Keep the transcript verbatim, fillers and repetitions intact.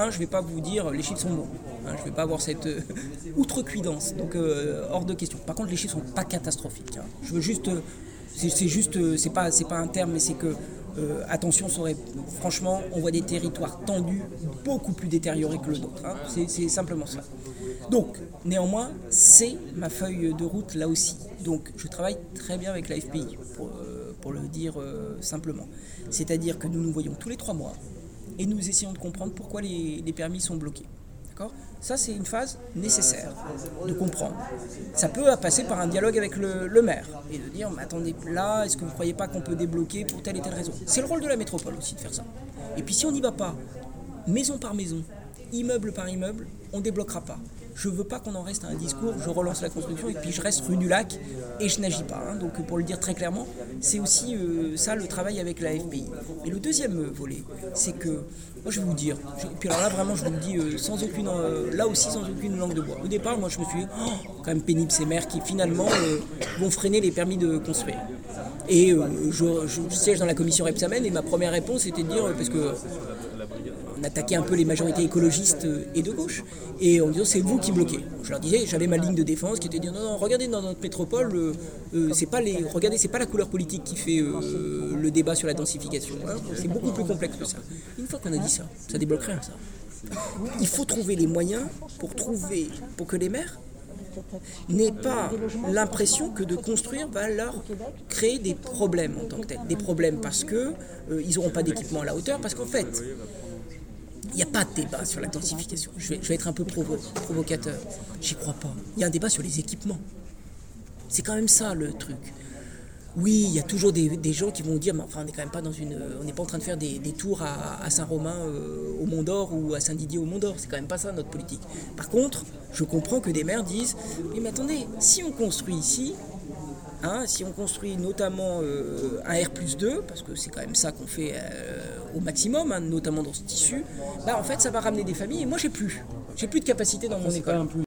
un, je ne vais pas vous dire les chiffres sont bons. Hein, je ne vais pas avoir cette euh, outrecuidance, donc euh, hors de question. Par contre, les chiffres ne sont pas catastrophiques. Hein. Je veux juste, euh, c'est, c'est juste, euh, c'est pas, c'est pas un terme, mais c'est que euh, attention, ça aurait, franchement, on voit des territoires tendus, beaucoup plus détériorés que le nôtre. Hein. C'est, c'est simplement ça. Donc, néanmoins, c'est ma feuille de route là aussi. Donc, je travaille très bien avec la F P I, pour, euh, pour le dire euh, simplement. C'est-à-dire que nous nous voyons tous les trois mois et nous essayons de comprendre pourquoi les, les permis sont bloqués. D'accord ? Ça, c'est une phase nécessaire de comprendre. Ça peut passer par un dialogue avec le, le maire et de dire, mais attendez, là, est-ce que vous ne croyez pas qu'on peut débloquer pour telle et telle raison ? C'est le rôle de la métropole aussi de faire ça. Et puis si on n'y va pas, maison par maison, immeuble par immeuble, on ne débloquera pas. Je ne veux pas qu'on en reste à un discours, je relance la construction et puis je reste rue du Lac et je n'agis pas. Hein. Donc pour le dire très clairement, c'est aussi euh, ça le travail avec la F P I. Et le deuxième volet, c'est que, moi je vais vous dire, je, puis alors là vraiment je vous le dis euh, sans aucune, euh, là aussi sans aucune langue de bois. Au départ, moi je me suis dit, oh, quand même pénible ces maires qui finalement euh, vont freiner les permis de construire. Et euh, je, je siège dans la commission Rebsamen et ma première réponse était de dire, parce que on attaquait un peu les majorités écologistes et de gauche, et en disant c'est vous qui bloquez. Je leur disais, j'avais ma ligne de défense qui était de dire non, non, regardez dans notre métropole, euh, euh, c'est pas les, regardez, c'est pas la couleur politique qui fait euh, le débat sur la densification. Hein, c'est beaucoup plus complexe que ça. Une fois qu'on a dit ça, ça débloque rien ça. Il faut trouver les moyens pour trouver, pour que les maires n'aient pas l'impression que de construire va leur créer des problèmes en tant que tel. Des problèmes parce que euh, ils n'auront pas d'équipement à la hauteur, parce qu'en fait, il n'y a pas de débat sur la densification. Je vais, je vais être un peu provo- provocateur. J'y crois pas. Il y a un débat sur les équipements. C'est quand même ça le truc. Oui, il y a toujours des, des gens qui vont dire, mais enfin, on n'est quand même pas dans une, on n'est pas en train de faire des, des tours à, à Saint-Romain euh, au Mont-d'Or ou à Saint-Didier au Mont-d'Or. C'est quand même pas ça notre politique. Par contre, je comprends que des maires disent, oui, mais attendez, si on construit ici, hein, si on construit notamment euh, un R plus deux, parce que c'est quand même ça qu'on fait euh, au maximum, hein, notamment dans ce tissu, bah en fait ça va ramener des familles et moi j'ai plus. J'ai plus de capacité dans mon école.